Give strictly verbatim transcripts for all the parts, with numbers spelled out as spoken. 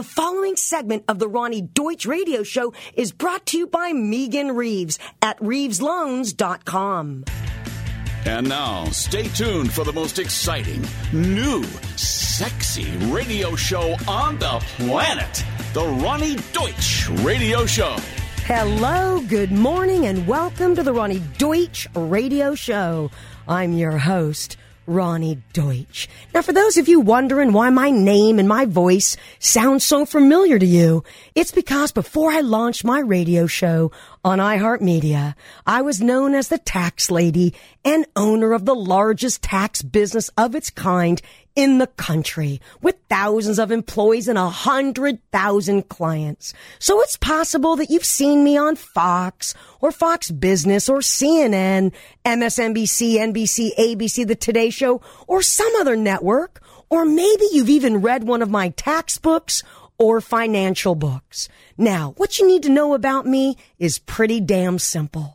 The following segment of the Ronnie Deutsch Radio Show is brought to you by Megan Reeves at Reeves Loans dot com. And now, stay tuned for the most exciting, new, sexy radio show on the planet. The Ronnie Deutsch Radio Show. Hello, good morning, and welcome to the Ronnie Deutsch Radio Show. I'm your host, Ronnie Deutsch. Now, for those of you wondering why my name and my voice sound so familiar to you, it's because before I launched my radio show on iHeartMedia, I was known as the tax lady and owner of the largest tax business of its kind in the country, with thousands of employees and a hundred thousand clients. So it's possible that you've seen me on Fox or Fox Business or C N N, M S N B C, N B C, A B C, The Today Show, or some other network, or maybe you've even read one of my tax books or financial books. Now, what you need to know about me is pretty damn simple.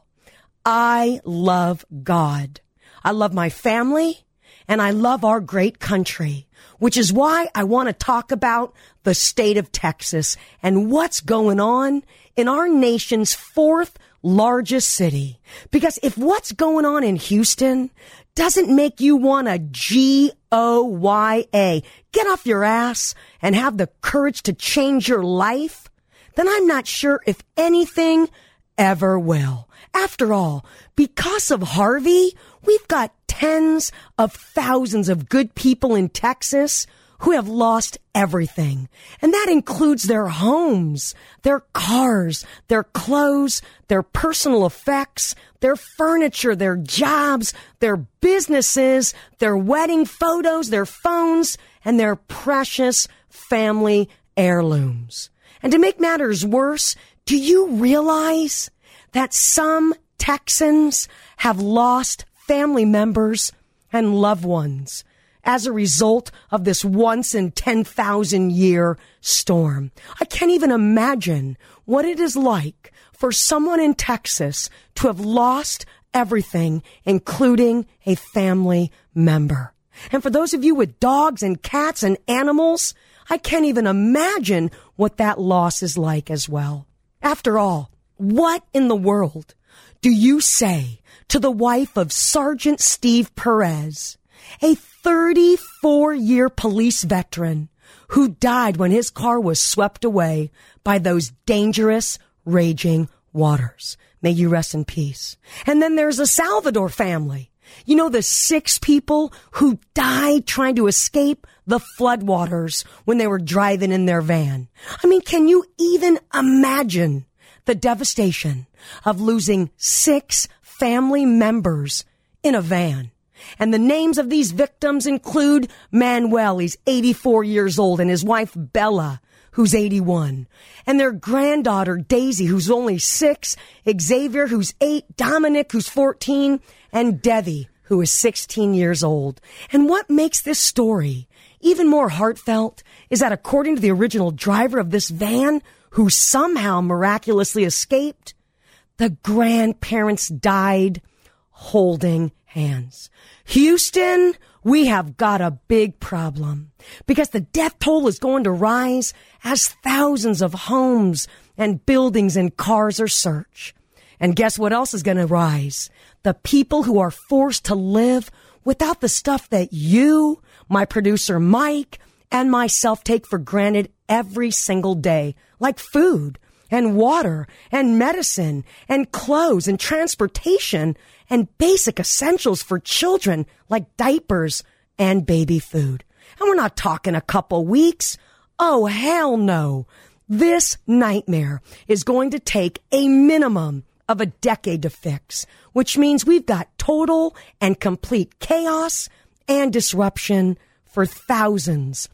I love God. I love my family. And I love our great country, which is why I want to talk about the state of Texas and what's going on in our nation's fourth largest city. Because if what's going on in Houston doesn't make you want to G O Y A, get off your ass and have the courage to change your life, then I'm not sure if anything ever will. After all, because of Harvey, we've got tens of thousands of good people in Texas who have lost everything. And that includes their homes, their cars, their clothes, their personal effects, their furniture, their jobs, their businesses, their wedding photos, their phones, and their precious family heirlooms. And to make matters worse, do you realize that some Texans have lost family members and loved ones as a result of this once in ten thousand year storm? I can't even imagine what it is like for someone in Texas to have lost everything, including a family member. And for those of you with dogs and cats and animals, I can't even imagine what that loss is like as well. After all, what in the world do you say to the wife of Sergeant Steve Perez, a thirty-four year police veteran who died when his car was swept away by those dangerous, raging waters? May you rest in peace. And then there's the Salvador family. You know, the six people who died trying to escape the floodwaters when they were driving in their van. I mean, can you even imagine the devastation of losing six family members in a van? And the names of these victims include Manuel, he's eighty-four years old, and his wife Bella, who's eighty-one, and their granddaughter Daisy, who's only six, Xavier, who's eight, Dominic, who's fourteen, and Devi, who is sixteen years old. And what makes this story even more heartfelt is that according to the original driver of this van, who somehow miraculously escaped, the grandparents died holding hands. Houston, we have got a big problem because the death toll is going to rise as thousands of homes and buildings and cars are searched. And guess what else is going to rise? The people who are forced to live without the stuff that you, my producer Mike, and myself take for granted every single day, like food and water and medicine and clothes and transportation and basic essentials for children like diapers and baby food. And we're not talking a couple weeks. Oh, hell no. This nightmare is going to take a minimum of a decade to fix, which means we've got total and complete chaos and disruption for thousands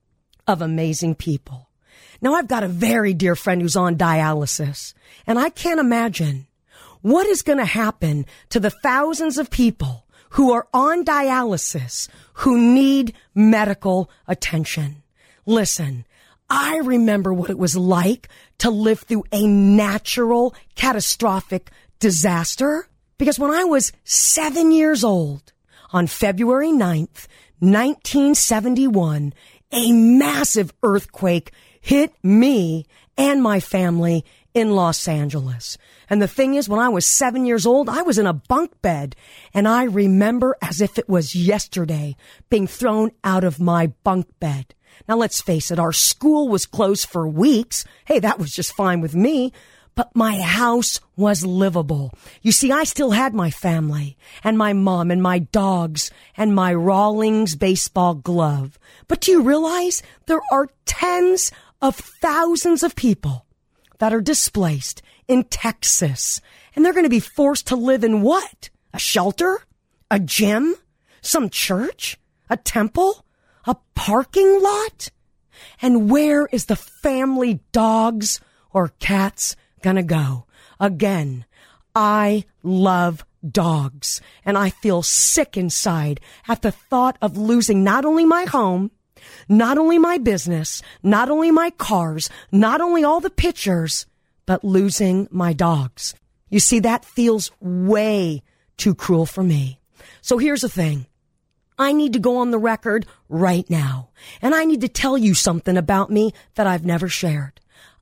of amazing people. Now, I've got a very dear friend who's on dialysis, and I can't imagine what is going to happen to the thousands of people who are on dialysis who need medical attention. Listen, I remember what it was like to live through a natural, catastrophic disaster, because when I was seven years old, on February ninth, nineteen seventy-one, a massive earthquake hit me and my family in Los Angeles. And the thing is, when I was seven years old, I was in a bunk bed, and I remember as if it was yesterday being thrown out of my bunk bed. Now, let's face it, our school was closed for weeks. Hey, that was just fine with me. But my house was livable. You see, I still had my family and my mom and my dogs and my Rawlings baseball glove. But do you realize there are tens of thousands of people that are displaced in Texas, and they're going to be forced to live in what? A shelter? A gym? Some church? A temple? A parking lot? And where is the family dogs or cats gonna go? Again, I love dogs, and I feel sick inside at the thought of losing not only my home, not only my business, not only my cars, not only all the pictures, but losing my dogs. You see, that feels way too cruel for me. So here's the thing. I need to go on the record right now, and I need to tell you something about me that I've never shared.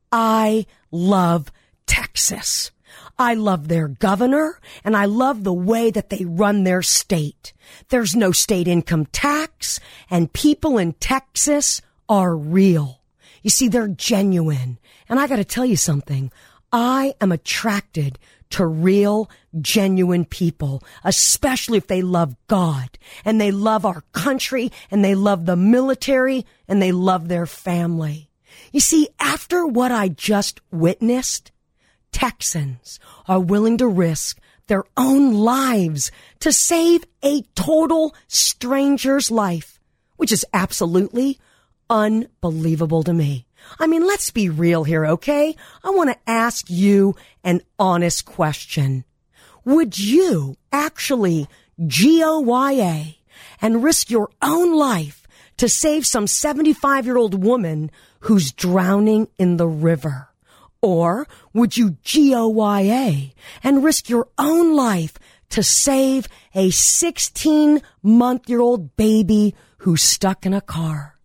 I love Texas. I love their governor, and I love the way that they run their state. There's no state income tax, and people in Texas are real. You see, they're genuine. And I got to tell you something. I am attracted to real, genuine people, especially if they love God, and they love our country, and they love the military, and they love their family. You see, after what I just witnessed, Texans are willing to risk their own lives to save a total stranger's life, which is absolutely unbelievable to me. I mean, let's be real here, okay? I want to ask you an honest question. Would you actually G O Y A and risk your own life to save some seventy-five-year-old woman who's drowning in the river? Or would you G O Y A and risk your own life to save a sixteen-month-year-old baby who's stuck in a car?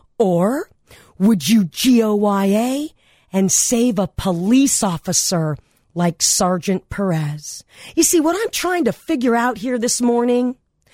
Or would you G O Y A and save a police officer like Sergeant Perez? You see, what I'm trying to figure out here this morning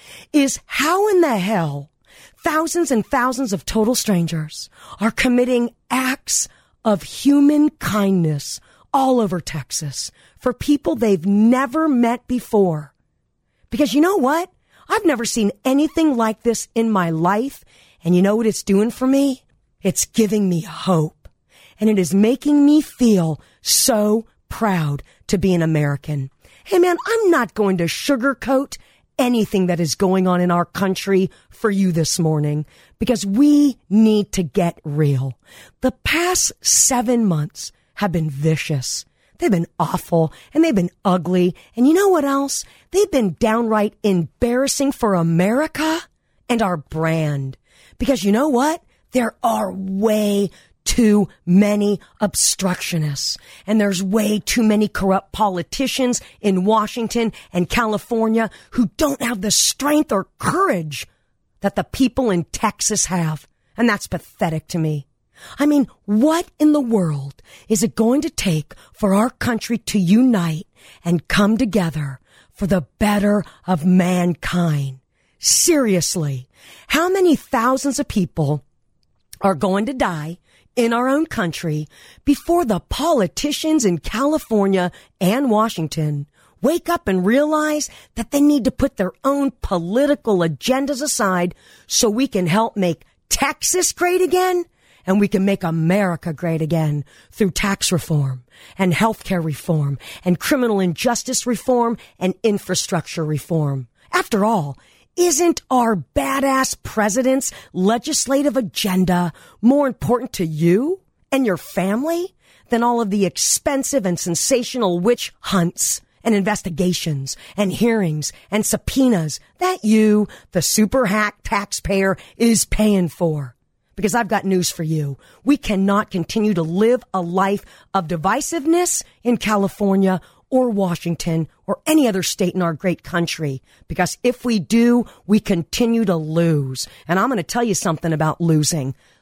is how in the hell thousands and thousands of total strangers are committing acts of human kindness all over Texas for people they've never met before. Because you know what? I've never seen anything like this in my life. And you know what it's doing for me? It's giving me hope. And it is making me feel so proud to be an American. Hey man, I'm not going to sugarcoat anything that is going on in our country for you this morning, because we need to get real. The past seven months have been vicious. They've been awful, and they've been ugly. And you know what else? They've been downright embarrassing for America and our brand. Because you know what? There are way too many obstructionists, and there's way too many corrupt politicians in Washington and California who don't have the strength or courage that the people in Texas have. And that's pathetic to me. I mean, what in the world is it going to take for our country to unite and come together for the better of mankind? Seriously, how many thousands of people are going to die in our own country before the politicians in California and Washington wake up and realize that they need to put their own political agendas aside so we can help make Texas great again, and we can make America great again through tax reform and healthcare reform and criminal injustice reform and infrastructure reform. After all, isn't our badass president's legislative agenda more important to you and your family than all of the expensive and sensational witch hunts and investigations and hearings and subpoenas that you, the super hack taxpayer, is paying for? Because I've got news for you. We cannot continue to live a life of divisiveness in California or Washington or any other state in our great country. Because if we do, we continue to lose. And I'm going to tell you something about losing.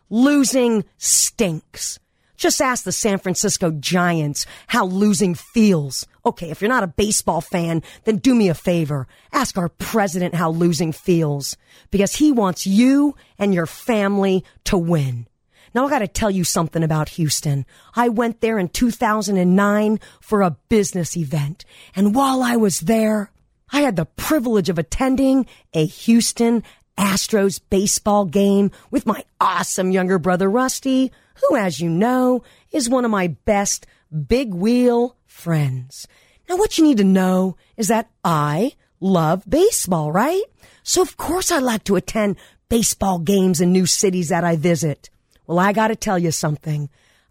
Losing stinks. Just ask the San Francisco Giants how losing feels. Okay, if you're not a baseball fan, then do me a favor. Ask our president how losing feels, because he wants you and your family to win. Now, I got to tell you something about Houston. I went there in two thousand nine for a business event. And while I was there, I had the privilege of attending a Houston Astros baseball game with my awesome younger brother, Rusty, who, as you know, is one of my best big wheel friends. Now, what you need to know is that I love baseball, right? So, of course, I like to attend baseball games in new cities that I visit. Well, I got to tell you something.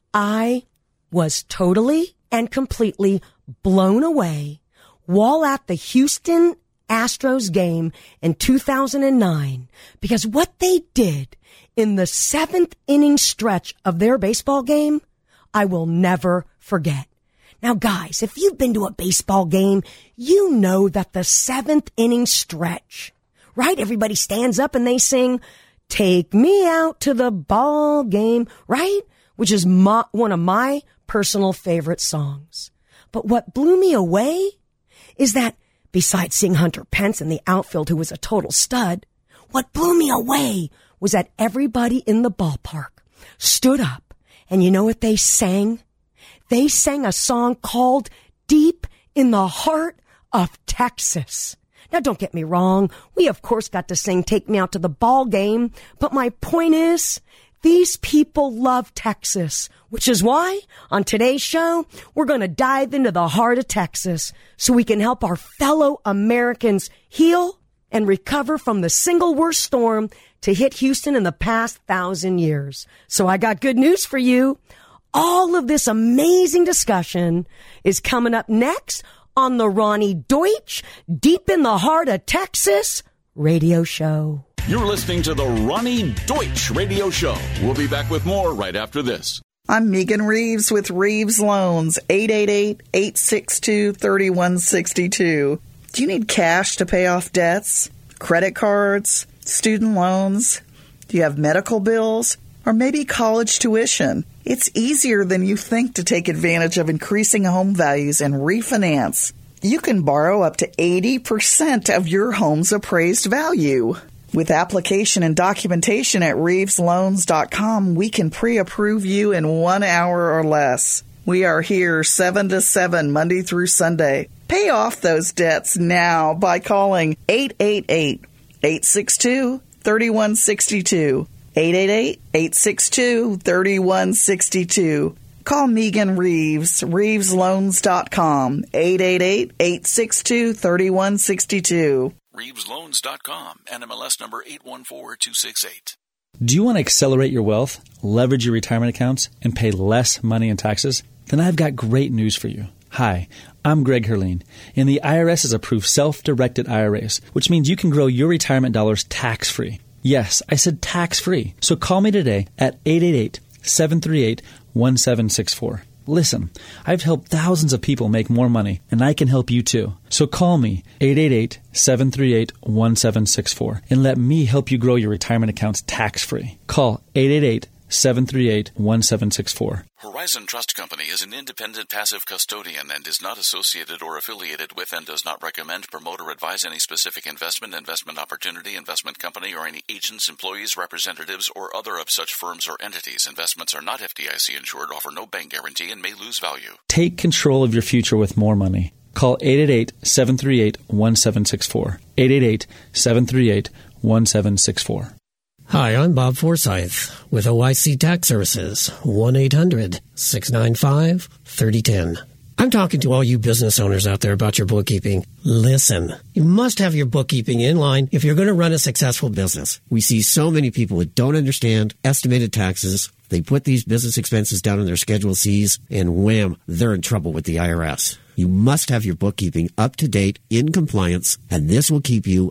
I was totally and completely blown away while at the Houston Astros game in two thousand nine, because what they did in the seventh inning stretch of their baseball game, I will never forget. Now, guys, if you've been to a baseball game, you know that the seventh inning stretch, right? Everybody stands up and they sing, "Take me out to the ball game," right? Which is my, one of my personal favorite songs. But what blew me away is that besides seeing Hunter Pence in the outfield, who was a total stud, what blew me away was that everybody in the ballpark stood up, and you know what they sang? They sang a song called "Deep in the Heart of Texas." Now, don't get me wrong. We, of course, got to sing "Take Me Out to the Ball Game." But my point is, these people love Texas, which is why on today's show, we're going to dive into the heart of Texas so we can help our fellow Americans heal and recover from the single worst storm to hit Houston in the past thousand years. So I got good news for you. All of this amazing discussion is coming up next on the Ronnie Deutsch Deep in the Heart of Texas radio show. You're listening to the Ronnie Deutsch Radio Show. We'll be back with more right after this. I'm Megan Reeves with Reeves Loans, eight eight eight, eight six two, three one six two. Do you need cash to pay off debts, credit cards, student loans? Do you have medical bills, or maybe college tuition? It's easier than you think to take advantage of increasing home values and refinance. You can borrow up to eighty percent of your home's appraised value. With application and documentation at Reeves Loans dot com, we can pre-approve you in one hour or less. We are here seven to seven, Monday through Sunday. Pay off those debts now by calling eight eight eight, eight six two, three one six two. eight eight eight, eight six two, three one six two. Call Megan Reeves, Reeves Loans dot com, eight eight eight, eight six two, three one six two. Reeves Loans dot com, N M L S number eight one four two six eight. Do you want to accelerate your wealth, leverage your retirement accounts, and pay less money in taxes? Then I've got great news for you. Hi, I'm Greg Herleen, and the I R S has approved self-directed I R As, which means you can grow your retirement dollars tax-free. Yes, I said tax-free. So call me today at eight eight eight, seven three eight, one seven six four. Listen, I've helped thousands of people make more money, and I can help you too. So call me, eight eight eight, seven three eight, one seven six four, and let me help you grow your retirement accounts tax-free. Call eight eight eight, seven three eight, one seven six four. Horizon Trust Company is an independent passive custodian and is not associated or affiliated with and does not recommend, promote, or advise any specific investment, investment opportunity, investment company, or any agents, employees, representatives, or other of such firms or entities. Investments are not F D I C insured, offer no bank guarantee, and may lose value. Take control of your future with more money. Call eight eight eight, seven three eight, one seven six four. eight eight eight, seven three eight, one seven six four. Hi, I'm Bob Forsyth with O I C Tax Services, one eight hundred, six nine five, three zero one zero. I'm talking to all you business owners out there about your bookkeeping. Listen, you must have your bookkeeping in line if you're going to run a successful business. We see so many people that don't understand estimated taxes. They put these business expenses down on their Schedule C's, and wham, they're in trouble with the I R S. You must have your bookkeeping up to date, in compliance, and this will keep you out of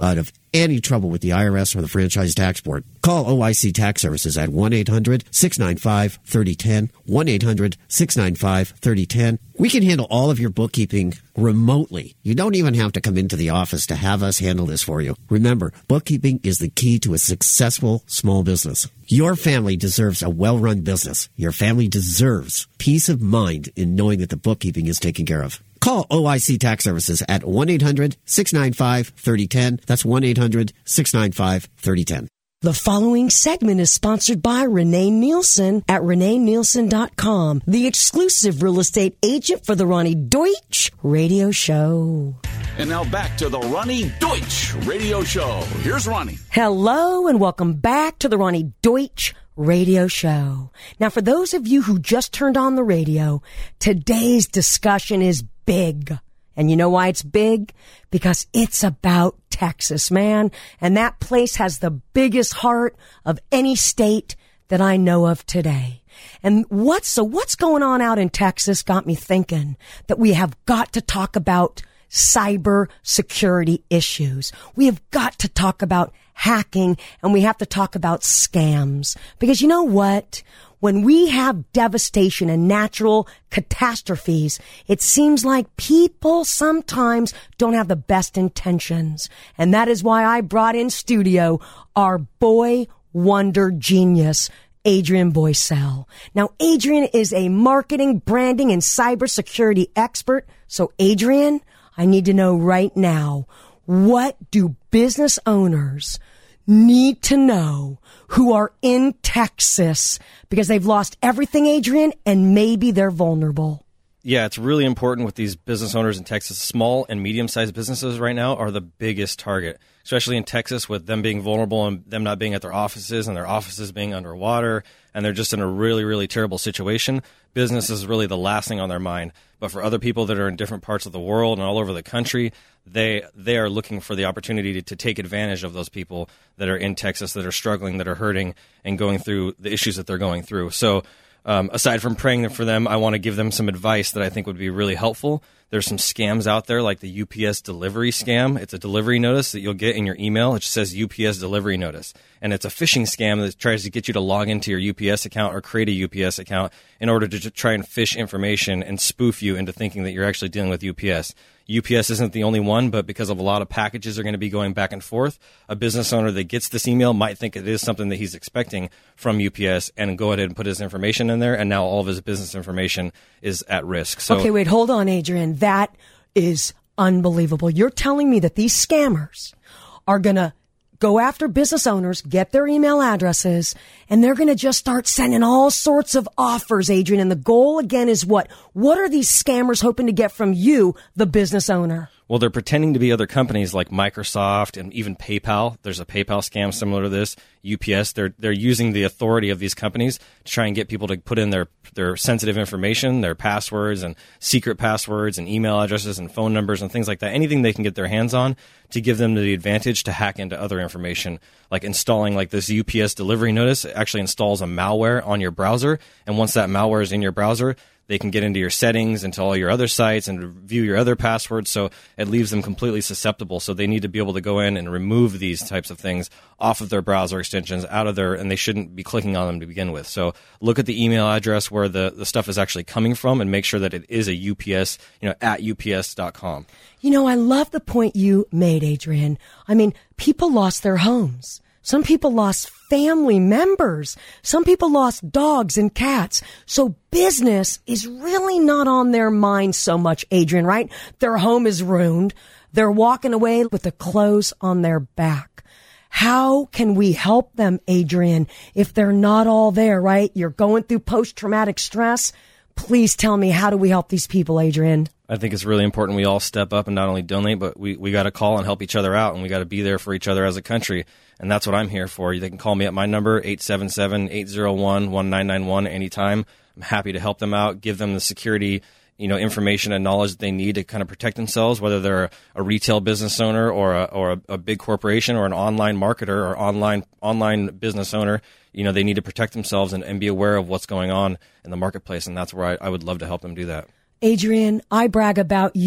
Any trouble with the I R S or the Franchise Tax Board? Call O I C Tax Services at one eight hundred six nine five three oh one oh, one eight hundred six nine five three oh one oh. We can handle all of your bookkeeping remotely. You don't even have to come into the office to have us handle this for you. Remember, bookkeeping is the key to a successful small business. Your family deserves a well-run business. Your family deserves peace of mind in knowing that the bookkeeping is taken care of. Call O I C Tax Services at one eight hundred six nine five three oh one oh. That's one eight hundred six nine five three oh one oh. The following segment is sponsored by Renee Nielsen at renee nielsen dot com, the exclusive real estate agent for the Ronnie Deutsch Radio Show. And now back to the Ronnie Deutsch Radio Show. Here's Ronnie. Hello and welcome back to the Ronnie Deutsch Radio Show. Now, for those of you who just turned on the radio, today's discussion is big. And you know why it's big? Because it's about Texas, man. And that place has the biggest heart of any state that I know of today. And what's, so what's going on out in Texas got me thinking that we have got to talk about cyber security issues. We have got to talk about hacking, and we have to talk about scams. Because you know what? When we have devastation and natural catastrophes, it seems like people sometimes don't have the best intentions. And that is why I brought in studio our boy wonder genius, Adrian Boycell. Now, Adrian is a marketing, branding, and cybersecurity expert. So, Adrian, I need to know right now, what do business owners need to know who are in Texas because they've lost everything, Adrian, and maybe they're vulnerable? Yeah, it's really important with these business owners in Texas. Small and medium-sized businesses right now are the biggest target, especially in Texas with them being vulnerable and them not being at their offices and their offices being underwater, and they're just in a really, really terrible situation. Business is really the last thing on their mind. But for other people that are in different parts of the world and all over the country, they they are looking for the opportunity to, to take advantage of those people that are in Texas, that are struggling, that are hurting, and going through the issues that they're going through. So um, aside from praying for them, I want to give them some advice that I think would be really helpful. There's some scams out there like the U P S delivery scam. It's a delivery notice that you'll get in your email. It just says U P S delivery notice. And it's a phishing scam that tries to get you to log into your U P S account or create a U P S account in order to try and phish information and spoof you into thinking that you're actually dealing with U P S. U P S isn't the only one, but because of a lot of packages are going to be going back and forth, a business owner that gets this email might think it is something that he's expecting from U P S and go ahead and put his information in there, and now all of his business information is at risk. So, okay, wait, hold on, Adrian. That is unbelievable. You're telling me that these scammers are going to go after business owners, get their email addresses, and they're going to just start sending all sorts of offers, Adrian. And the goal, again, is what? What are these scammers hoping to get from you, the business owner? Well, they're pretending to be other companies like Microsoft and even PayPal. There's a PayPal scam similar to this. U P S, they're they're using the authority of these companies to try and get people to put in their, their sensitive information, their passwords and secret passwords and email addresses and phone numbers and things like that. Anything they can get their hands on to give them the advantage to hack into other information, like installing like this U P S delivery notice. It actually installs a malware on your browser. And once that malware is in your browser, they can get into your settings, into all your other sites, and view your other passwords, so it leaves them completely susceptible. So they need to be able to go in and remove these types of things off of their browser extensions, out of their, and they shouldn't be clicking on them to begin with. So look at the email address where the, the stuff is actually coming from and make sure that it is a U P S, you know, at U P S dot com. You know, I love the point you made, Adrian. I mean, people lost their homes. Some people lost family members. Some people lost dogs and cats. So business is really not on their mind so much, Adrian, right? Their home is ruined. They're walking away with the clothes on their back. How can we help them, Adrian, if they're not all there, right? You're going through post-traumatic stress. Please tell me, how do we help these people, Adrian? I think it's really important we all step up and not only donate, but we, we got to call and help each other out, and we got to be there for each other as a country. And that's what I'm here for. They can call me at my number, eight seven seven, eight zero one, one nine nine one, anytime. I'm happy to help them out, give them the security, you know, information and knowledge that they need to kind of protect themselves, whether they're a retail business owner or a, or a, a big corporation or an online marketer or online online business owner. You know, they need to protect themselves and, and be aware of what's going on in the marketplace, and that's where I, I would love to help them do that. Adrian, I brag about you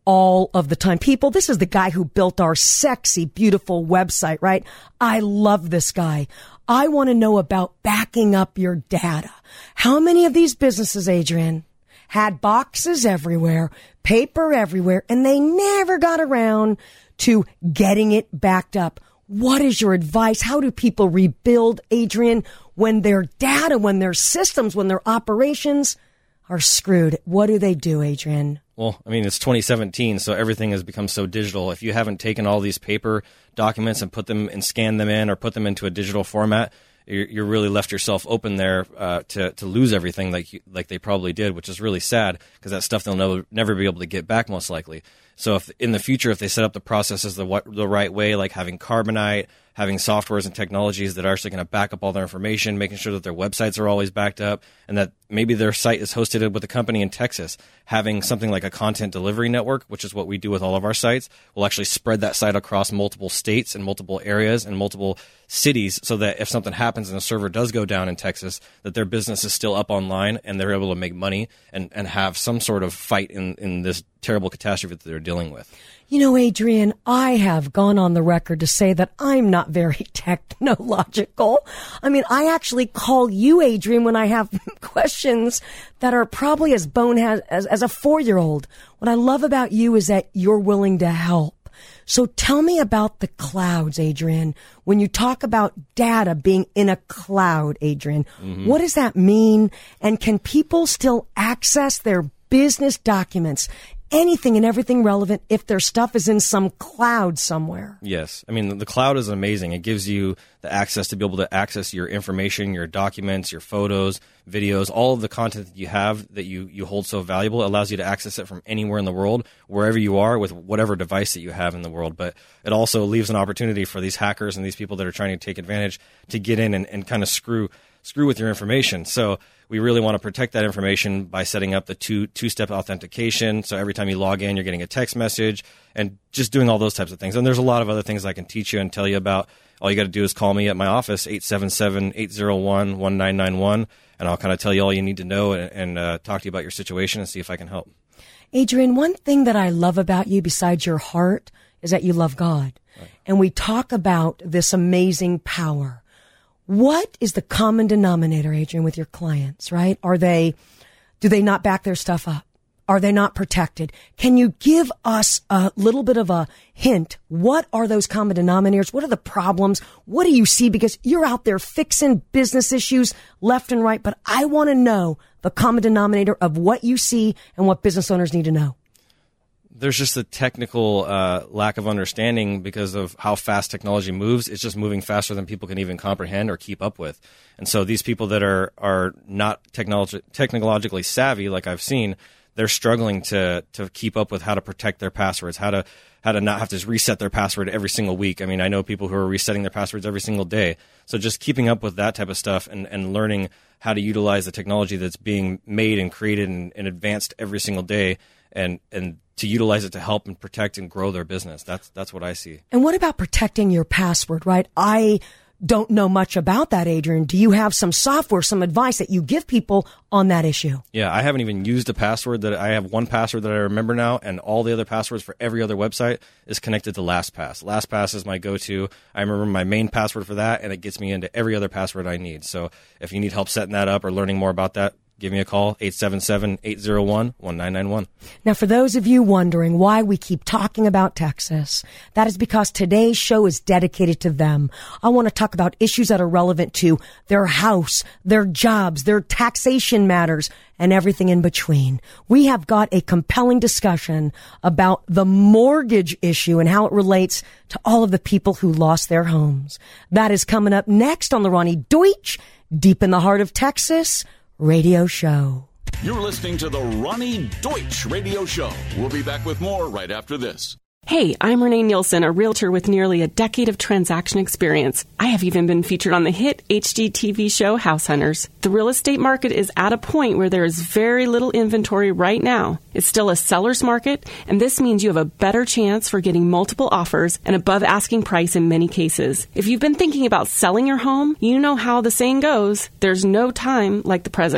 all of the time. People, this is the guy who built our sexy, beautiful website, right? I love this guy. I want to know about backing up your data. How many of these businesses, Adrian, had boxes everywhere, paper everywhere, and they never got around to getting it backed up? What is your advice? How do people rebuild, Adrian, when their data, when their systems, when their operations are screwed? What do they do, Adrian? Well, I mean, it's twenty seventeen, so everything has become so digital. If you haven't taken all these paper documents and put them and scanned them in or put them into a digital format, you're, you're really left yourself open there uh, to to lose everything like you, like they probably did, which is really sad because that stuff they'll never, never be able to get back most likely. So if in the future, if they set up the processes the the right way, like having Carbonite, having softwares and technologies that are actually going to back up all their information, making sure that their websites are always backed up, and that maybe their site is hosted with a company in Texas, having something like a content delivery network, which is what we do with all of our sites, will actually spread that site across multiple states and multiple areas and multiple cities so that if something happens and a server does go down in Texas, that their business is still up online and they're able to make money and, and have some sort of fight in, in this terrible catastrophe that they're dealing with. You know, Adrian, I have gone on the record to say that I'm not very technological. I mean, I actually call you, Adrian, when I have questions that are probably as bonehead as, as a four-year-old. What I love about you is that you're willing to help. So tell me about the clouds, Adrian. When you talk about data being in a cloud, Adrian, mm-hmm. what does that mean? And can people still access their business documents, anything and everything relevant, if their stuff is in some cloud somewhere? Yes. I mean, the cloud is amazing. It gives you the access to be able to access your information, your documents, your photos, videos, all of the content that you have that you, you hold so valuable. It allows you to access it from anywhere in the world, wherever you are, with whatever device that you have in the world. But it also leaves an opportunity for these hackers and these people that are trying to take advantage to get in and, and kind of screw screw with your information. So we really want to protect that information by setting up the two, two-step authentication. So every time you log in, you're getting a text message and just doing all those types of things. And there's a lot of other things I can teach you and tell you about. All you got to do is call me at my office, eight seven seven, eight zero one, one nine nine one, and I'll kind of tell you all you need to know and, and uh, talk to you about your situation and see if I can help. Adrian, one thing that I love about you besides your heart is that you love God. Right. And we talk about this amazing power. What is the common denominator, Adrian, with your clients, right? Are they, do they not back their stuff up? Are they not protected? Can you give us a little bit of a hint? What are those common denominators? What are the problems? What do you see? Because you're out there fixing business issues left and right, but I want to know the common denominator of what you see and what business owners need to know. There's just a technical uh, lack of understanding because of how fast technology moves. It's just moving faster than people can even comprehend or keep up with. And so these people that are are not technologi- technologically savvy, like I've seen, they're struggling to to keep up with how to protect their passwords, how to how to not have to reset their password every single week. I mean, I know people who are resetting their passwords every single day. So just keeping up with that type of stuff and, and learning how to utilize the technology that's being made and created and, and advanced every single day and and to utilize it to help and protect and grow their business. That's that's what I see. And what about protecting your password, right? I don't know much about that, Adrian. Do you have some software, some advice that you give people on that issue? Yeah, I haven't even used a password. That I have one password that I remember now, and all the other passwords for every other website is connected to LastPass. LastPass is my go-to. I remember my main password for that, and it gets me into every other password I need. So if you need help setting that up or learning more about that, give me a call, eight seven seven, eight zero one, one nine nine one. Now, for those of you wondering why we keep talking about Texas, that is because today's show is dedicated to them. I want to talk about issues that are relevant to their house, their jobs, their taxation matters, and everything in between. We have got a compelling discussion about the mortgage issue and how it relates to all of the people who lost their homes. That is coming up next on the Ronnie Deutsch, Deep in the Heart of Texas radio show. You're listening to the Ronnie Deutsch Radio Show. We'll be back with more right after this. Hey, I'm Renee Nielsen, a realtor with nearly a decade of transaction experience. I have even been featured on the hit H G T V show House Hunters. The real estate market is at a point where there is very little inventory right now. It's still a seller's market, and this means you have a better chance for getting multiple offers and above asking price in many cases. If you've been thinking about selling your home, you know how the saying goes, there's no time like the present.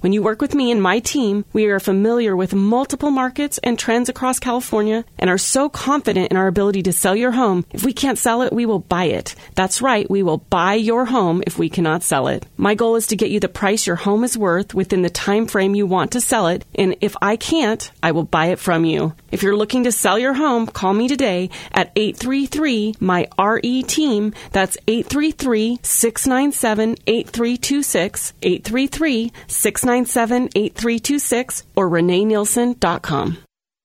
When you work with me and my team, we are familiar with multiple markets and trends across California and are so confident in our ability to sell your home. If we can't sell it, we will buy it. That's right, we will buy your home if we cannot sell it. My goal is to get you the price your home is worth within the time frame you want to sell it, and if I can't, I will buy it from you. If you're looking to sell your home, call me today at eight three three, M Y R E team. That's eight three three, six nine seven, eight three two six, eight three three, six nine seven, eight three two six, or renee nielsen dot com.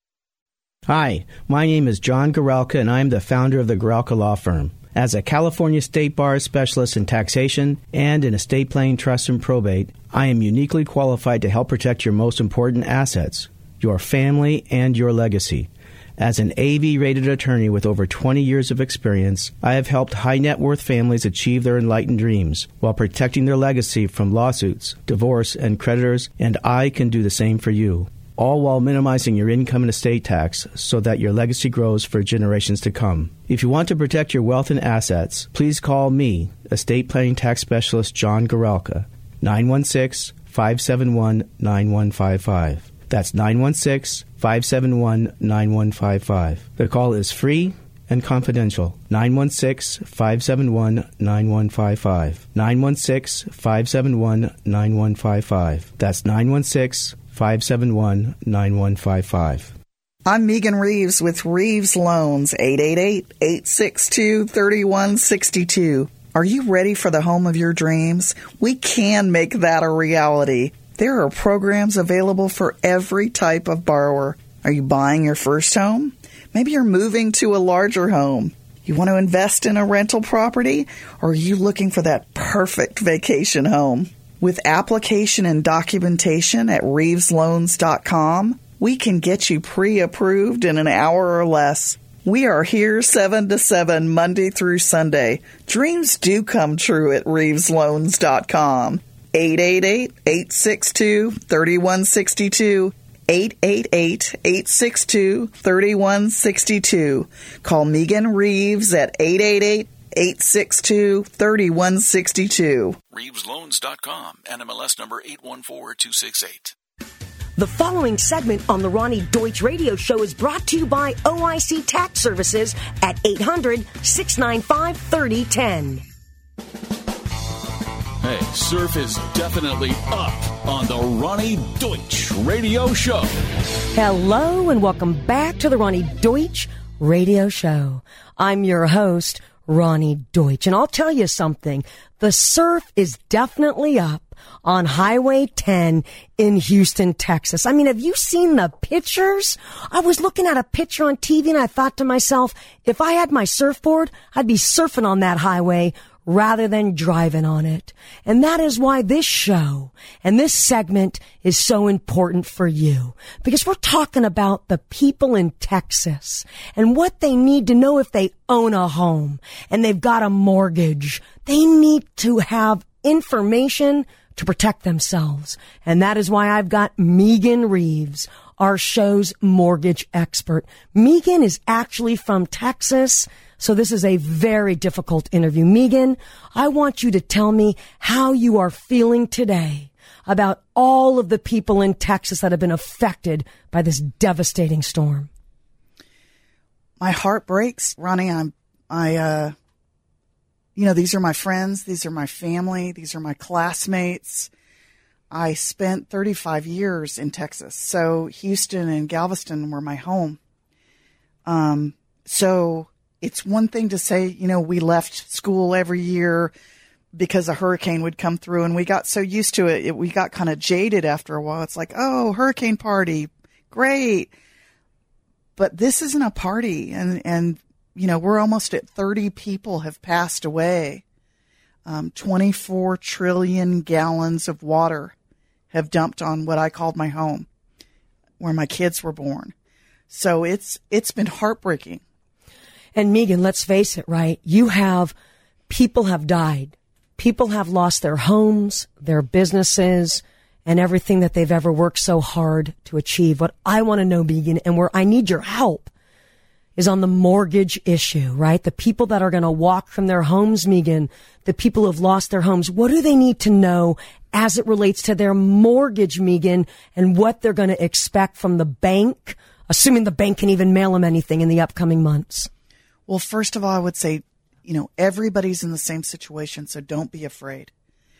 Hi, my name is John Goralka, and I'm the founder of the Goralka Law Firm. As a California State Bar specialist in taxation and in estate planning, trust, and probate, I am uniquely qualified to help protect your most important assets, your family and your legacy. As an A V-rated attorney with over twenty years of experience, I have helped high-net-worth families achieve their enlightened dreams while protecting their legacy from lawsuits, divorce, and creditors, and I can do the same for you, all while minimizing your income and estate tax so that your legacy grows for generations to come. If you want to protect your wealth and assets, please call me, estate planning tax specialist John Goralka, nine one six, five seven one, nine one five five. That's nine one six, five seven one, nine one five five. The call is free and confidential. nine one six, five seven one, nine one five five. nine one six, five seven one, nine one five five. That's nine one six, five seven one, nine one five five. I'm Megan Reeves with Reeves Loans, eight eight eight, eight six two, three one six two. Are you ready for the home of your dreams? We can make that a reality. There are programs available for every type of borrower. Are you buying your first home? Maybe you're moving to a larger home. You want to invest in a rental property? Or are you looking for that perfect vacation home? With application and documentation at reeves loans dot com, we can get you pre-approved in an hour or less. We are here seven to seven, Monday through Sunday. Dreams do come true at reeves loans dot com. eight eight eight, eight six two, three one six two, eight eight eight, eight six two, three one six two. Call Megan Reeves at eight eight eight, eight six two, three one six two. reeves loans dot com, N M L S number eight one four two six eight. The following segment on the Ronnie Deutsch Radio Show is brought to you by O I C Tax Services at eight hundred, six nine five, three oh one oh. Hey, surf is definitely up on the Ronnie Deutsch Radio Show. Hello and welcome back to the Ronnie Deutsch Radio Show. I'm your host, Ronnie Deutsch, and I'll tell you something. The surf is definitely up on Highway ten in Houston, Texas. I mean, have you seen the pictures? I was looking at a picture on T V and I thought to myself, if I had my surfboard, I'd be surfing on that highway rather than driving on it. And that is why this show and this segment is so important for you. Because we're talking about the people in Texas and what they need to know if they own a home and they've got a mortgage. They need to have information to protect themselves. And that is why I've got Megan Reeves, our show's mortgage expert. Megan is actually from Texas, so this is a very difficult interview. Megan, I want you to tell me how you are feeling today about all of the people in Texas that have been affected by this devastating storm. My heart breaks, Ronnie. I'm, I, uh, you know, these are my friends. These are my family. These are my classmates. I spent thirty-five years in Texas. So Houston and Galveston were my home. Um, so it's one thing to say, you know, we left school every year because a hurricane would come through and we got so used to it. it we got kind of jaded after a while. It's like, oh, hurricane party. Great. But this isn't a party. And, and, you know, we're almost at thirty people have passed away. Um, twenty-four trillion gallons of water have dumped on what I called my home, where my kids were born. So it's it's been heartbreaking. And Megan, let's face it, right? You have, people have died. People have lost their homes, their businesses, and everything that they've ever worked so hard to achieve. What I want to know, Megan, and where I need your help, is on the mortgage issue, right? The people that are going to walk from their homes, Megan, the people who have lost their homes, what do they need to know as it relates to their mortgage, Megan, and what they're going to expect from the bank, assuming the bank can even mail them anything in the upcoming months? Well, first of all, I would say, you know, everybody's in the same situation, so don't be afraid.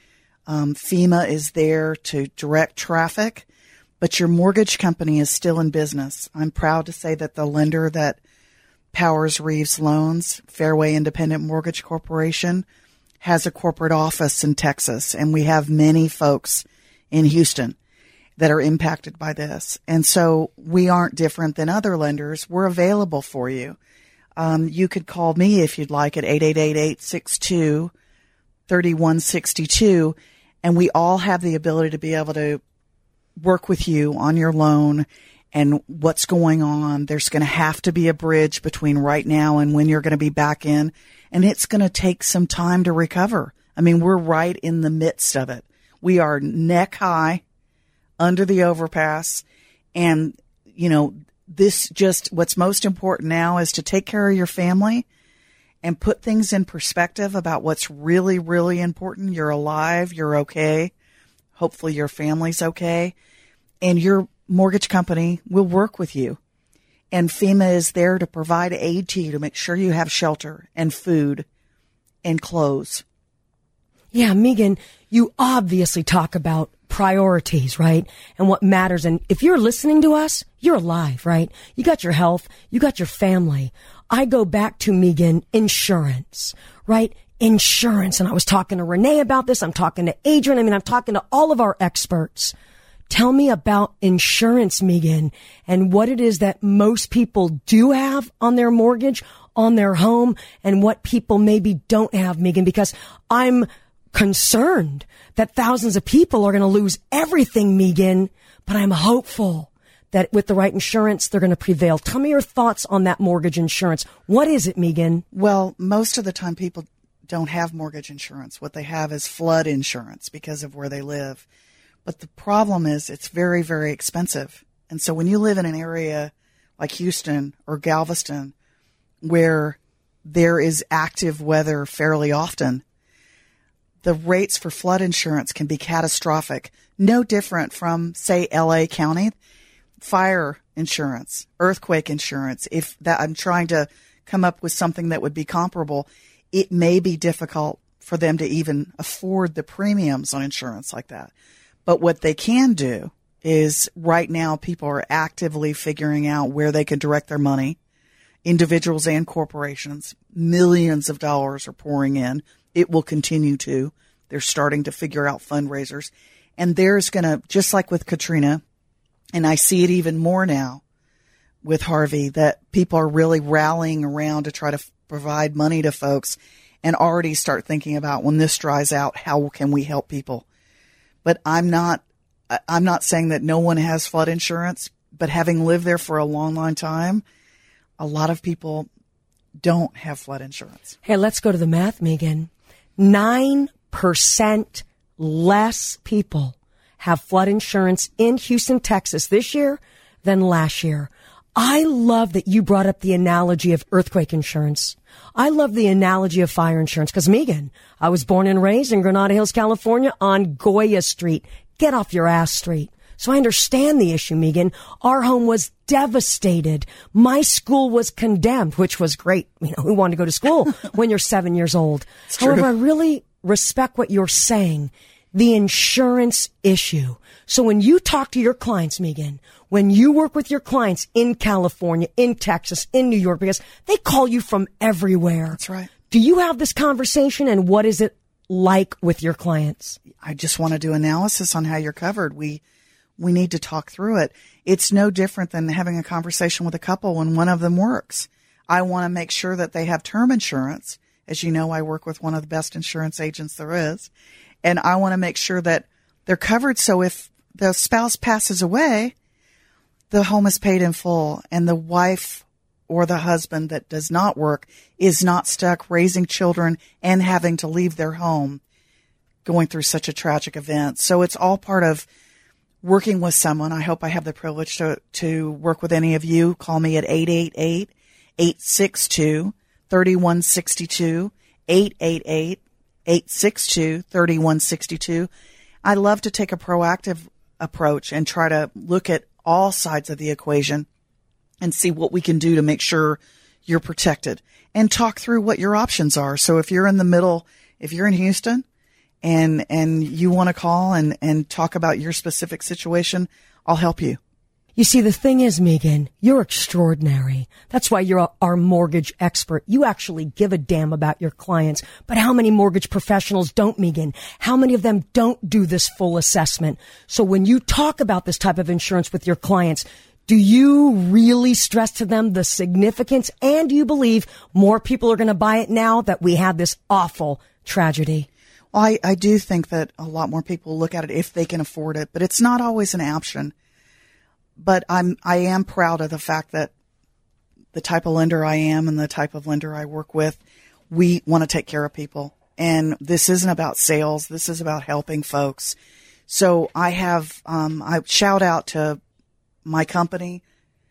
Um, FEMA is there to direct traffic, but your mortgage company is still in business. I'm proud to say that the lender that powers Reeves Loans, Fairway Independent Mortgage Corporation, has a corporate office in Texas, and we have many folks in Houston that are impacted by this. And so we aren't different than other lenders. We're available for you. Um, you could call me if you'd like at eight eight eight, eight six two, three one six two, and we all have the ability to be able to work with you on your loan and what's going on. There's going to have to be a bridge between right now and when you're going to be back in, and it's going to take some time to recover. I mean, we're right in the midst of it. We are neck high under the overpass, and, you know, this just, what's most important now is to take care of your family and put things in perspective about what's really, really important. You're alive. You're okay. Hopefully your family's okay. And your mortgage company will work with you. And FEMA is there to provide aid to you to make sure you have shelter and food and clothes. Yeah, Megan, you obviously talk about priorities, right? And what matters. And if you're listening to us, you're alive, right? You got your health, you got your family. I go back to, Megan, insurance, right? Insurance. And I was talking to Renee about this. I'm talking to Adrian. I mean, I'm talking to all of our experts. Tell me about insurance, Megan, and what it is that most people do have on their mortgage, on their home, and what people maybe don't have, Megan, because I'm concerned that thousands of people are going to lose everything, Megan, but I'm hopeful that with the right insurance, they're going to prevail. Tell me your thoughts on that mortgage insurance. What is it, Megan? Well, most of the time people don't have mortgage insurance. What they have is flood insurance because of where they live. But the problem is it's very, very expensive. And so when you live in an area like Houston or Galveston where there is active weather fairly often, the rates for flood insurance can be catastrophic. No different from, say, L A County. Fire insurance, earthquake insurance. If that, I'm trying to come up with something that would be comparable, it may be difficult for them to even afford the premiums on insurance like that. But what they can do is right now people are actively figuring out where they can direct their money. Individuals and corporations, millions of dollars are pouring in. It will continue to. They're starting to figure out fundraisers. And there's going to, just like with Katrina, and I see it even more now with Harvey, that people are really rallying around to try to f- provide money to folks and already start thinking about when this dries out, how can we help people? But I'm not, I'm not saying that no one has flood insurance, but having lived there for a long, long time, a lot of people don't have flood insurance. Hey, let's go to the math, Megan. Nine percent less people have flood insurance in Houston, Texas this year than last year. I love that you brought up the analogy of earthquake insurance. I love the analogy of fire insurance because, Megan, I was born and raised in Granada Hills, California on Goya Street. Get off your ass street. So I understand the issue, Megan. Our home was devastated. My school was condemned, which was great. You know, who wanted to go to school when you're seven years old? However, I really respect what you're saying, the insurance issue. So when you talk to your clients, Megan, when you work with your clients in California, in Texas, in New York, because they call you from everywhere. That's right. Do you have this conversation, and what is it like with your clients? I just want to do analysis on how you're covered. We we need to talk through it. It's no different than having a conversation with a couple when one of them works. I want to make sure that they have term insurance. As you know, I work with one of the best insurance agents there is. And I want to make sure that they're covered so if the spouse passes away, the home is paid in full, and the wife or the husband that does not work is not stuck raising children and having to leave their home going through such a tragic event. So it's all part of working with someone. I hope I have the privilege to, to work with any of you. Call me at eight eight eight, eight six two, three one six two, eight eight eight, eight six two, three one six two. I love to take a proactive approach and try to look at all sides of the equation and see what we can do to make sure you're protected and talk through what your options are. So if you're in the middle, if you're in Houston and, and you want to call and, and talk about your specific situation, I'll help you. You see, the thing is, Megan, you're extraordinary. That's why you're a, our mortgage expert. You actually give a damn about your clients. But how many mortgage professionals don't, Megan? How many of them don't do this full assessment? So when you talk about this type of insurance with your clients, do you really stress to them the significance, and do you believe more people are going to buy it now that we had this awful tragedy? Well, I, I do think that a lot more people look at it if they can afford it, but it's not always an option. But I'm, I am proud of the fact that the type of lender I am and the type of lender I work with, we want to take care of people. And this isn't about sales. This is about helping folks. So I have, um, I shout out to my company.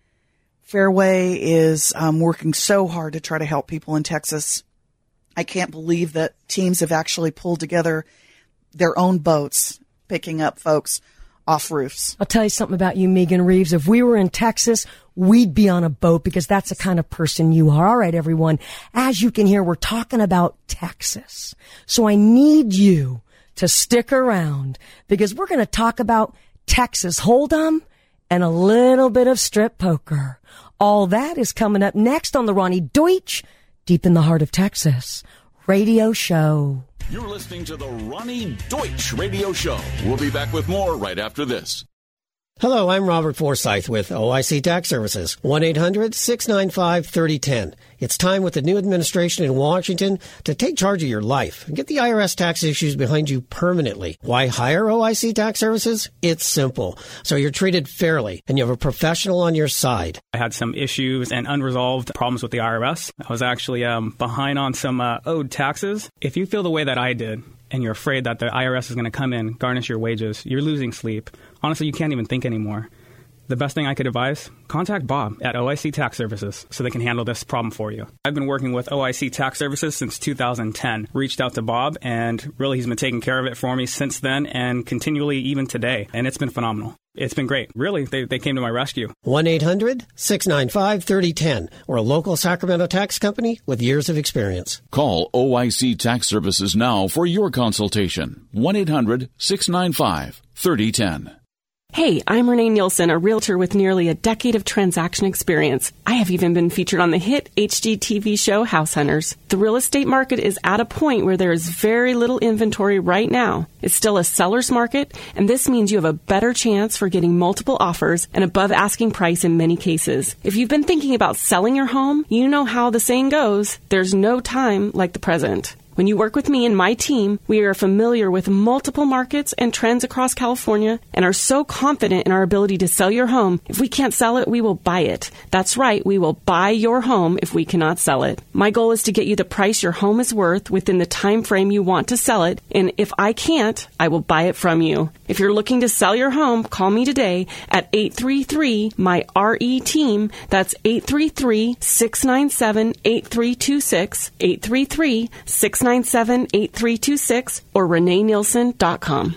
Fairway is um, working so hard to try to help people in Texas. I can't believe that teams have actually pulled together their own boats, picking up folks off roofs. I'll tell you something about you, Megan Reeves. If we were in Texas, we'd be on a boat because that's the kind of person you are. All right, everyone. As you can hear, we're talking about Texas. So I need you to stick around because we're going to talk about Texas Hold'em and a little bit of strip poker. All that is coming up next on the Ronnie Deutsch, Deep in the Heart of Texas radio show. You're listening to the Ronnie Deutsch Radio Show. We'll be back with more right after this. Hello, I'm Robert Forsythe with O I C Tax Services, one eight hundred, six nine five, three oh one oh. It's time with the new administration in Washington to take charge of your life and get the I R S tax issues behind you permanently. Why hire O I C Tax Services? It's simple. So you're treated fairly and you have a professional on your side. I had some issues and unresolved problems with the I R S. I was actually um, behind on some uh, owed taxes. If you feel the way that I did, and you're afraid that the I R S is going to come in, garnish your wages, you're losing sleep. Honestly, you can't even think anymore. The best thing I could advise, contact Bob at O I C Tax Services so they can handle this problem for you. I've been working with O I C Tax Services since two thousand ten. Reached out to Bob, and really he's been taking care of it for me since then and continually even today. And it's been phenomenal. It's been great. Really, they, they came to my rescue. one eight hundred, six nine five, three oh one oh or a local Sacramento tax company with years of experience. Call O I C Tax Services now for your consultation. one eight hundred, six nine five, three oh one oh. Hey, I'm Renee Nielsen, a realtor with nearly a decade of transaction experience. I have even been featured on the hit H G T V show House Hunters. The real estate market is at a point where there is very little inventory right now. It's still a seller's market, and this means you have a better chance for getting multiple offers and above asking price in many cases. If you've been thinking about selling your home, you know how the saying goes, there's no time like the present. When you work with me and my team, we are familiar with multiple markets and trends across California and are so confident in our ability to sell your home. If we can't sell it, we will buy it. That's right, we will buy your home if we cannot sell it. My goal is to get you the price your home is worth within the time frame you want to sell it, and if I can't, I will buy it from you. If you're looking to sell your home, call me today at eight three three, M Y R E team. That's eight three three, six nine seven, eight three two six, eight three three, six nine seven, eight three two six, or renee nielsen dot com.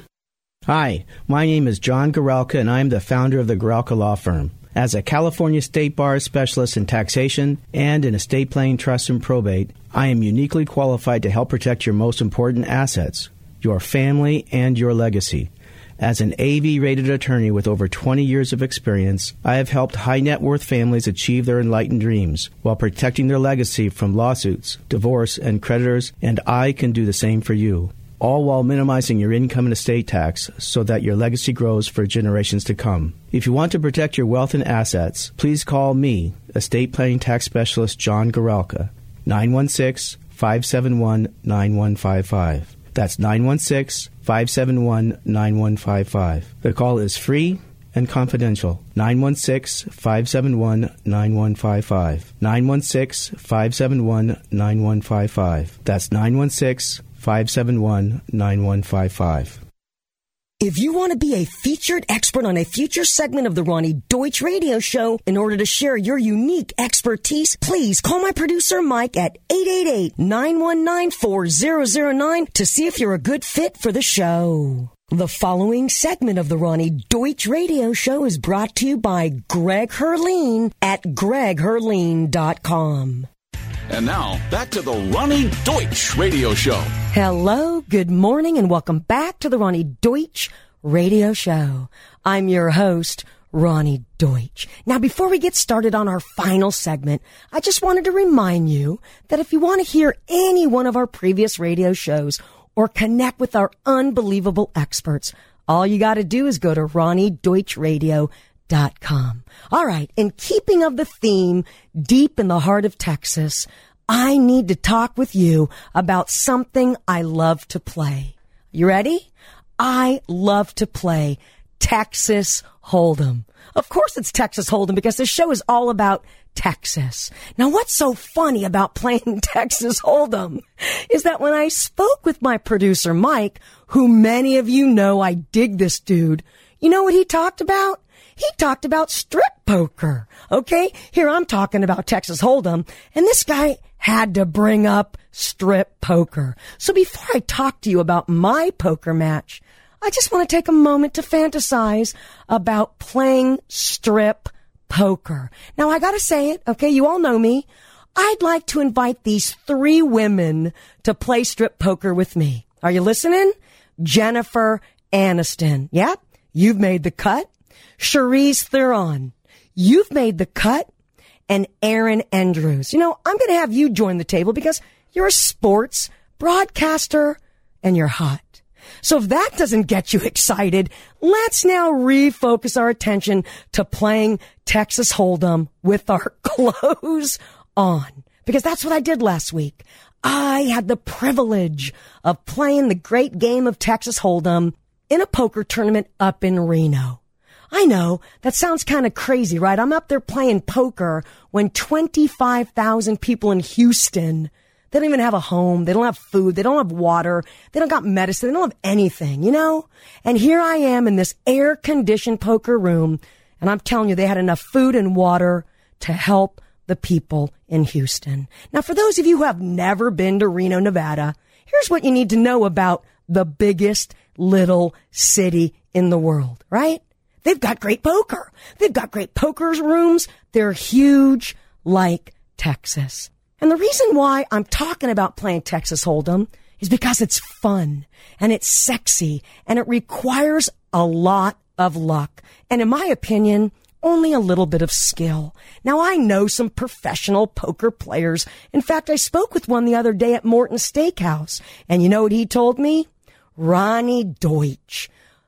Hi, my name is John Goralka, and I'm the founder of the Goralka Law Firm. As a California State Bar specialist in taxation and in estate planning, trust, and probate, I am uniquely qualified to help protect your most important assets, your family, and your legacy. As an A V-rated attorney with over twenty years of experience, I have helped high-net-worth families achieve their enlightened dreams while protecting their legacy from lawsuits, divorce, and creditors, and I can do the same for you, all while minimizing your income and estate tax so that your legacy grows for generations to come. If you want to protect your wealth and assets, please call me, estate planning tax specialist John Goralka, nine one six, five seven one, nine one five five. That's nine one six, five seven one, nine one five five. The call is free and confidential. nine one six, five seven one, nine one five five. nine one six, five seven one, nine one five five. That's nine one six, five seven one, nine one five five. If you want to be a featured expert on a future segment of the Ronnie Deutsch Radio Show in order to share your unique expertise, please call my producer Mike at eight eight eight, nine one nine, four zero zero nine to see if you're a good fit for the show. The following segment of the Ronnie Deutsch Radio Show is brought to you by Greg Herleen at greg herleen dot com. And now, back to the Ronnie Deutsch Radio Show. Hello, good morning, and welcome back to the Ronnie Deutsch Radio Show. I'm your host, Ronnie Deutsch. Now, before we get started on our final segment, I just wanted to remind you that if you want to hear any one of our previous radio shows or connect with our unbelievable experts, all you got to do is go to ronnie deutsch radio dot com. All right, in keeping of the theme, deep in the heart of Texas, I need to talk with you about something I love to play. You ready? I love to play Texas Hold'em. Of course it's Texas Hold'em because this show is all about Texas. Now, what's so funny about playing Texas Hold'em is that when I spoke with my producer, Mike, who many of you know I dig this dude, you know what he talked about? He talked about strip poker. Okay, here I'm talking about Texas Hold'em, and this guy had to bring up strip poker. So before I talk to you about my poker match, I just want to take a moment to fantasize about playing strip poker. Now, I got to say it, okay, you all know me. I'd like to invite these three women to play strip poker with me. Are you listening? Jennifer Aniston. Yeah, you've made the cut. Charlize Theron, you've made the cut. And Erin Andrews. You know, I'm going to have you join the table because you're a sports broadcaster and you're hot. So if that doesn't get you excited, let's now refocus our attention to playing Texas Hold'em with our clothes on. Because that's what I did last week. I had the privilege of playing the great game of Texas Hold'em in a poker tournament up in Reno. I know, that sounds kind of crazy, right? I'm up there playing poker when twenty-five thousand people in Houston, they don't even have a home, they don't have food, they don't have water, they don't got medicine, they don't have anything, you know? And here I am in this air-conditioned poker room, and I'm telling you, they had enough food and water to help the people in Houston. Now, for those of you who have never been to Reno, Nevada, here's what you need to know about the biggest little city in the world, right? They've got great poker. They've got great poker rooms. They're huge like Texas. And the reason why I'm talking about playing Texas Hold'em is because it's fun and it's sexy and it requires a lot of luck. And in my opinion, only a little bit of skill. Now, I know some professional poker players. In fact, I spoke with one the other day at Morton's Steakhouse. And you know what he told me? Ronnie Deutsch.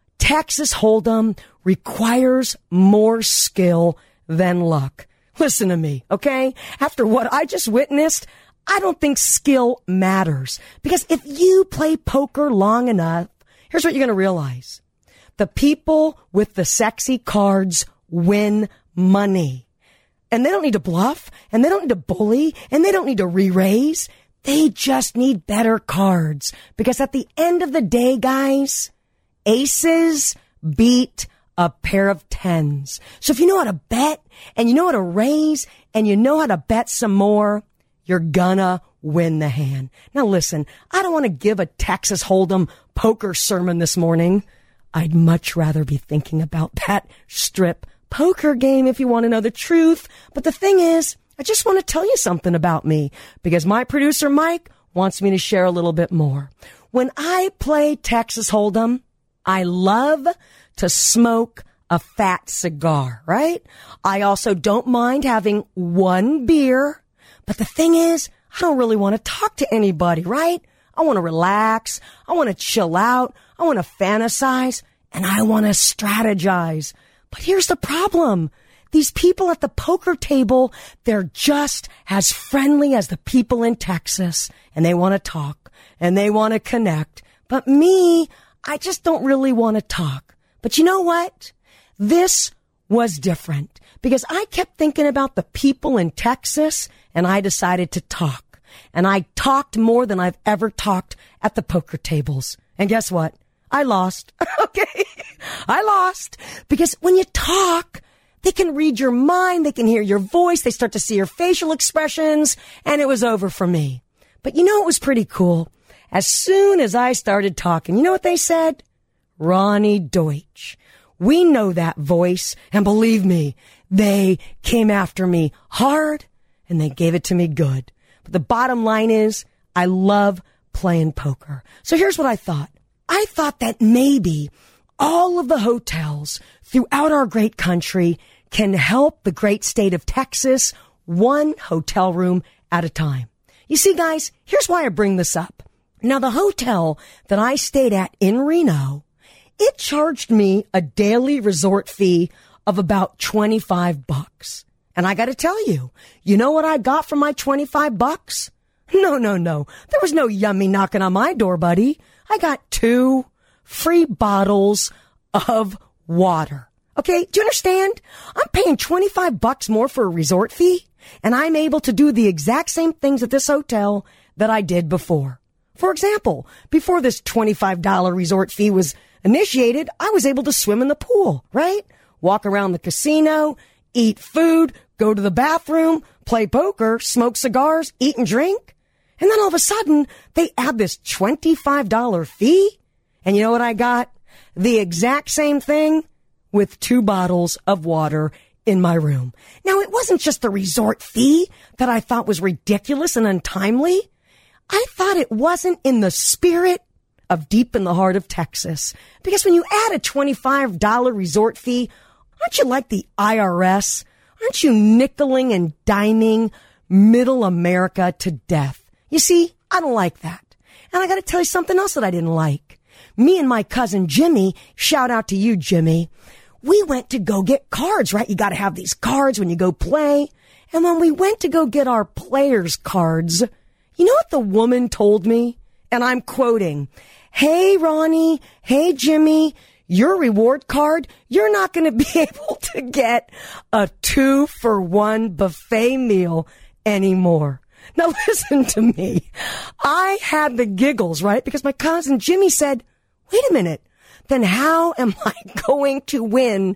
Texas Hold'em requires more skill than luck. Listen to me, okay? After what I just witnessed, I don't think skill matters. Because if you play poker long enough, here's what you're going to realize. The people with the sexy cards win money. And they don't need to bluff, and they don't need to bully, and they don't need to re-raise. They just need better cards. Because at the end of the day, guys, aces beat a pair of tens. So if you know how to bet and you know how to raise and you know how to bet some more, you're gonna win the hand. Now listen, I don't want to give a Texas Hold'em poker sermon this morning. I'd much rather be thinking about that strip poker game if you want to know the truth. But the thing is, I just want to tell you something about me because my producer Mike wants me to share a little bit more. When I play Texas Hold'em, I love to smoke a fat cigar, right? I also don't mind having one beer. But the thing is, I don't really want to talk to anybody, right? I want to relax. I want to chill out. I want to fantasize. And I want to strategize. But here's the problem. These people at the poker table, they're just as friendly as the people in Texas. And they want to talk. And they want to connect. But me, I just don't really want to talk. But you know what? This was different because I kept thinking about the people in Texas and I decided to talk. And I talked more than I've ever talked at the poker tables. And guess what? I lost. Okay. I lost because when you talk, they can read your mind. They can hear your voice. They start to see your facial expressions, and it was over for me. But you know what was pretty cool? As soon as I started talking, you know what they said? Ronnie Deutsch. We know that voice, and believe me, they came after me hard, and they gave it to me good. But the bottom line is, I love playing poker. So here's what I thought. I thought that maybe all of the hotels throughout our great country can help the great state of Texas one hotel room at a time. You see, guys, here's why I bring this up. Now, the hotel that I stayed at in Reno, it charged me a daily resort fee of about twenty-five bucks. And I got to tell you, you know what I got for my twenty-five bucks? No, no, no. There was no yummy knocking on my door, buddy. I got two free bottles of water. Okay, do you understand? I'm paying twenty-five bucks more for a resort fee, and I'm able to do the exact same things at this hotel that I did before. For example, before this twenty-five dollars resort fee was initiated, I was able to swim in the pool, right? Walk around the casino, eat food, go to the bathroom, play poker, smoke cigars, eat and drink. And then all of a sudden, they add this twenty-five dollars fee. And you know what I got? The exact same thing with two bottles of water in my room. Now, it wasn't just the resort fee that I thought was ridiculous and untimely. I thought it wasn't in the spirit of deep in the heart of Texas. Because when you add a twenty-five dollars resort fee, aren't you like the I R S? Aren't you nickeling and diming middle America to death? You see, I don't like that. And I got to tell you something else that I didn't like. Me and my cousin Jimmy, shout out to you, Jimmy, we went to go get cards, right? You got to have these cards when you go play. And when we went to go get our players' cards, you know what the woman told me? And I'm quoting, "Hey, Ronnie, hey, Jimmy, your reward card, you're not going to be able to get a two for one buffet meal anymore." Now listen to me. I had the giggles, right? Because my cousin Jimmy said, wait a minute, then how am I going to win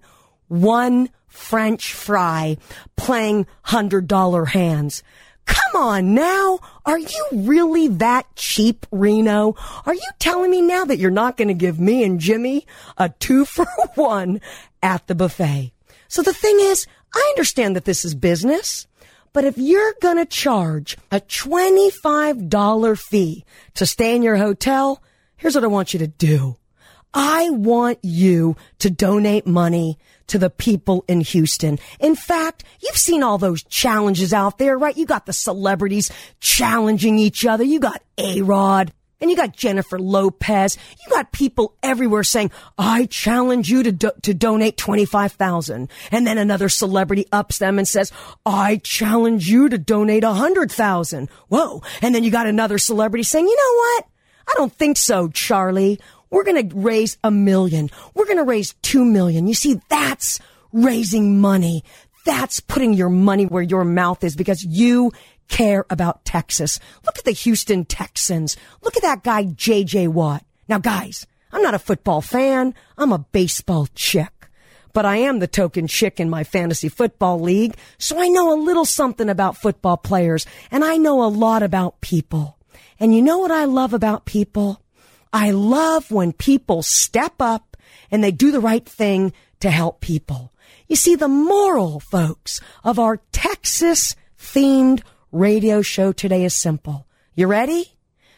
one French fry playing one hundred dollars hands? Come on now. Are you really that cheap, Reno? Are you telling me now that you're not going to give me and Jimmy a two for one at the buffet? So the thing is, I understand that this is business. But if you're going to charge a twenty-five dollars fee to stay in your hotel, here's what I want you to do. I want you to donate money to the people in Houston. In fact, you've seen all those challenges out there, right? You got the celebrities challenging each other. You got A-Rod. And you got Jennifer Lopez. You got people everywhere saying, I challenge you to do- to donate twenty-five thousand dollars. And then another celebrity ups them and says, I challenge you to donate one hundred thousand dollars. Whoa. And then you got another celebrity saying, you know what? I don't think so, Charlie. We're going to raise a million. We're going to raise two million. You see, that's raising money. That's putting your money where your mouth is because you care about Texas. Look at the Houston Texans. Look at that guy, J J Watt. Now, guys, I'm not a football fan. I'm a baseball chick. But I am the token chick in my fantasy football league, so I know a little something about football players, and I know a lot about people. And you know what I love about people? I love when people step up and they do the right thing to help people. You see, the moral, folks, of our Texas-themed radio show today is simple. You ready?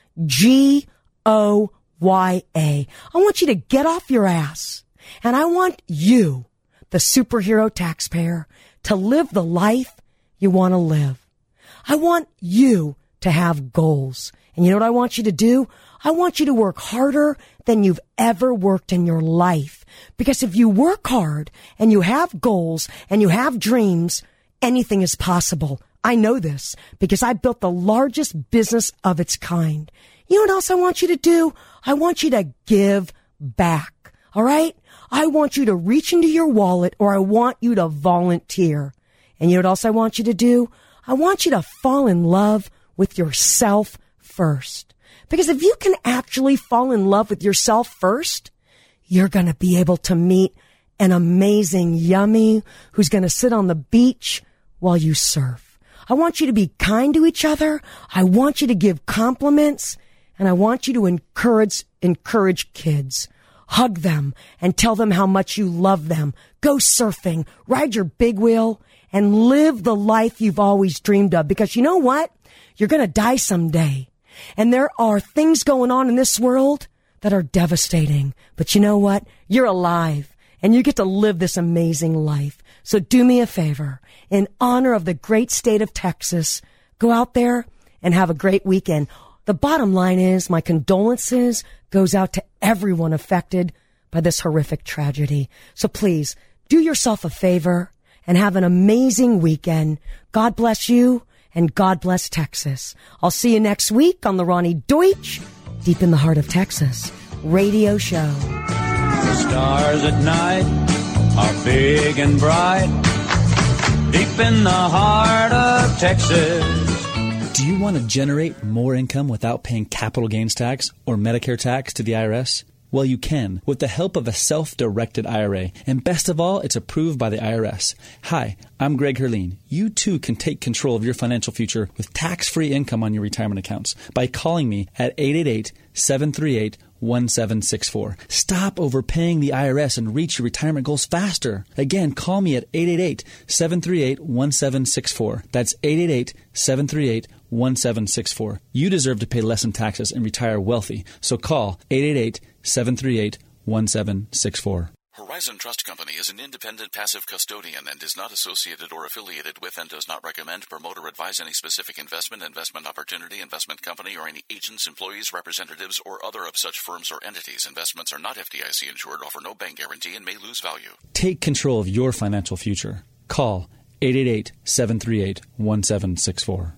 G O Y A. I want you to get off your ass. And I want you, the superhero taxpayer, to live the life you want to live. I want you to have goals. And you know what I want you to do? I want you to work harder than you've ever worked in your life. Because if you work hard and you have goals and you have dreams, anything is possible. I know this because I built the largest business of its kind. You know what else I want you to do? I want you to give back. All right? I want you to reach into your wallet or I want you to volunteer. And you know what else I want you to do? I want you to fall in love with yourself first. Because if you can actually fall in love with yourself first, you're going to be able to meet an amazing yummy who's going to sit on the beach while you surf. I want you to be kind to each other. I want you to give compliments, and I want you to encourage, encourage kids. Hug them and tell them how much you love them. Go surfing, ride your big wheel, and live the life you've always dreamed of. Because you know what? You're going to die someday. And there are things going on in this world that are devastating. But you know what? You're alive, and you get to live this amazing life. So do me a favor. In honor of the great state of Texas, go out there and have a great weekend. The bottom line is my condolences goes out to everyone affected by this horrific tragedy. So please do yourself a favor and have an amazing weekend. God bless you and God bless Texas. I'll see you next week on the Ronnie Deutsch, Deep in the Heart of Texas radio show. The stars at night are big and bright, deep in the heart of Texas. Do you want to generate more income without paying capital gains tax or Medicare tax to the I R S? Well, you can with the help of a self-directed I R A. And best of all, it's approved by the I R S. Hi, I'm Greg Herleen. You too can take control of your financial future with tax-free income on your retirement accounts by calling me at eight eight eight, seven three eight, one seven six four. Stop overpaying the I R S and reach your retirement goals faster. Again, call me at eight eight eight, seven three eight, one seven six four. That's eight eight eight, seven three eight, one seven six four. You deserve to pay less in taxes and retire wealthy. So call eight eight eight, seven three eight, one seven six four. Horizon Trust Company is an independent passive custodian and is not associated or affiliated with and does not recommend, promote, or advise any specific investment, investment opportunity, investment company, or any agents, employees, representatives, or other of such firms or entities. Investments are not F D I C insured, offer no bank guarantee, and may lose value. Take control of your financial future. Call eight eight eight, seven three eight, one seven six four.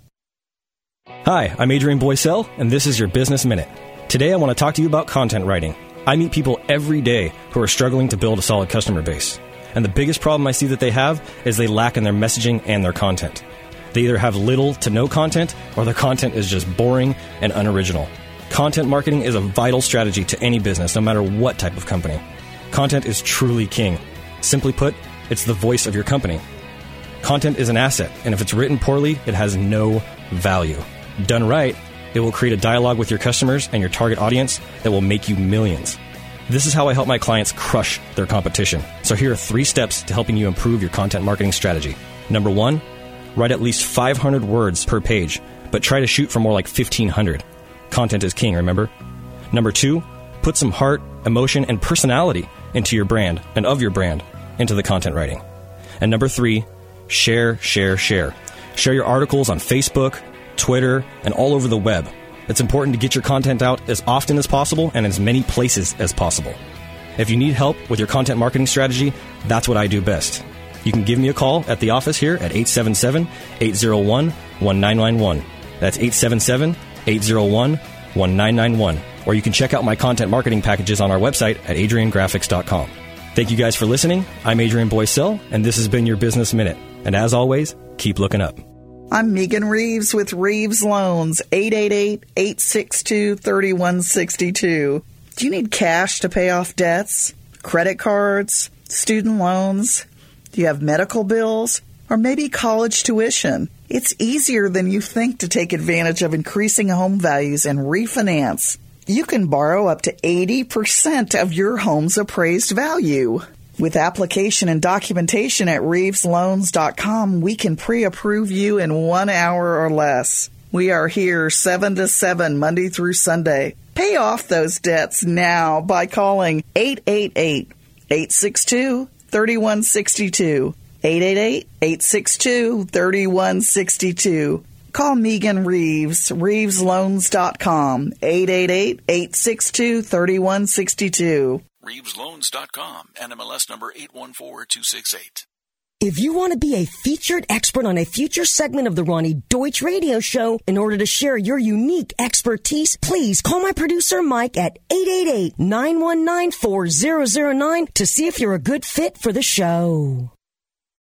Hi, I'm Adrian Boycell, and this is your Business Minute. Today I want to talk to you about content writing. I meet people every day who are struggling to build a solid customer base. And the biggest problem I see that they have is they lack in their messaging and their content. They either have little to no content, or their content is just boring and unoriginal. Content marketing is a vital strategy to any business, no matter what type of company. Content is truly king. Simply put, it's the voice of your company. Content is an asset, and if it's written poorly, it has no value. Done right, it will create a dialogue with your customers and your target audience that will make you millions. This is how I help my clients crush their competition. So here are three steps to helping you improve your content marketing strategy. Number one, write at least five hundred words per page, but try to shoot for more like fifteen hundred. Content is king, remember? Number two, put some heart, emotion, and personality into your brand and of your brand into the content writing. And number three, share, share, share. Share your articles on Facebook, Twitter, and all over the web. It's important to get your content out as often as possible and as many places as possible. If you need help with your content marketing strategy, that's what I do best. You can give me a call at the office here at eight seven seven, eight zero one, one nine nine one. That's eight seven seven, eight zero one, one nine nine one. Or you can check out my content marketing packages on our website at adrian graphics dot com. Thank you guys for listening. I'm Adrian Boycell, and this has been your Business Minute. And as always, keep looking up. I'm Megan Reeves with Reeves Loans, eight eight eight, eight six two, three one six two. Do you need cash to pay off debts, credit cards, student loans? Do you have medical bills, or maybe college tuition? It's easier than you think to take advantage of increasing home values and refinance. You can borrow up to eighty percent of your home's appraised value. With application and documentation at reeves loans dot com, we can pre-approve you in one hour or less. We are here seven to seven, Monday through Sunday. Pay off those debts now by calling eight eight eight, eight six two, three one six two. eight eight eight, eight six two, three one six two. Call Megan Reeves, reeves loans dot com, eight eight eight, eight six two, three one six two. reeves loans dot com, N M L S number eight one four two six eight. If you want to be a featured expert on a future segment of the Ronnie Deutsch radio show in order to share your unique expertise, please call my producer Mike at eight eight eight, nine one nine, four zero zero nine to see if you're a good fit for the show.